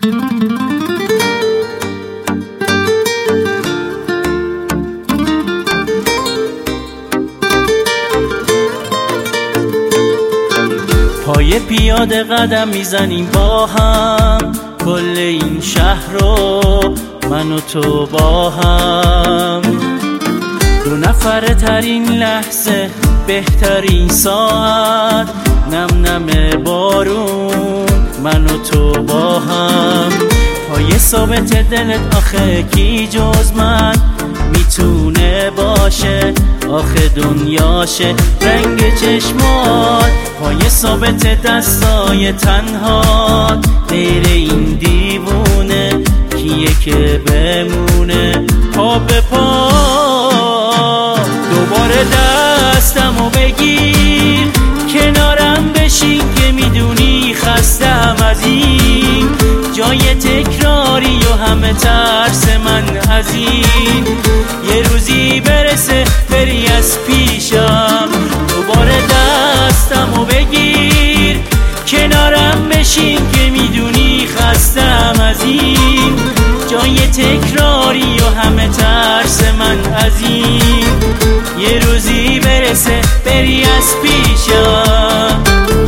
پای پیاده قدم میزنیم با هم، کل این شهر رو من و تو با هم. دو نفره ترین لحظه، بهترین ساعت، نم نم بارون، من و تو با هم. پای ثابت دلت آخه کی جز من میتونه باشه، آخه دنیاشه رنگ چشمات. پای ثابت دستای تنها، غیر این دیوونه کیه که بمونه پا به پا. دوباره دستمو بگیر، کنارم بشین که میدونی خستم از این جای تکراری و همه ترس من از این یه روزی برسه بری از پیشم. دوباره دستمو بگیر، کنارم بشین که میدونی خستم از این جای تکراری و همه ترس من از این یه روزی برسه بری از پیشم.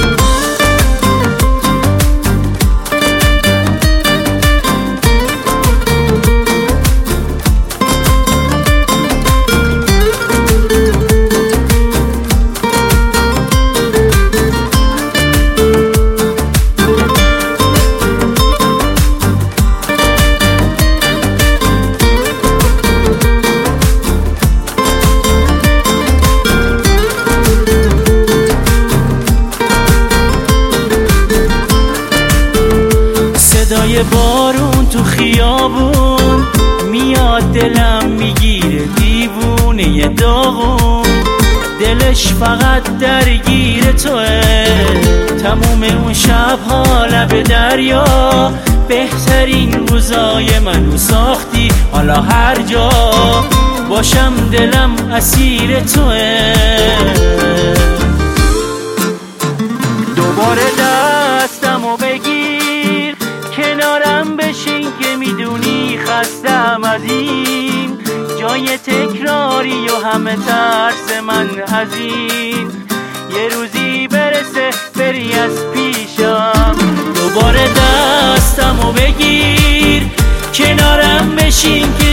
صدای بارون تو خیابون میاد، دلم میگیره دیوونه داغون. دلش فقط درگیر توه، تموم اون شبها لب دریا. بهترین روزای منو ساختی، حالا هر جا باشم دلم اسیر توه. دوباره دستمو بگیر، کنارم بشین که میدونی خستم از این جای تکراری و همه ترس من از این یه روزی برسه بری از پیشم. دوباره دستمو بگیر، کنارم بشین که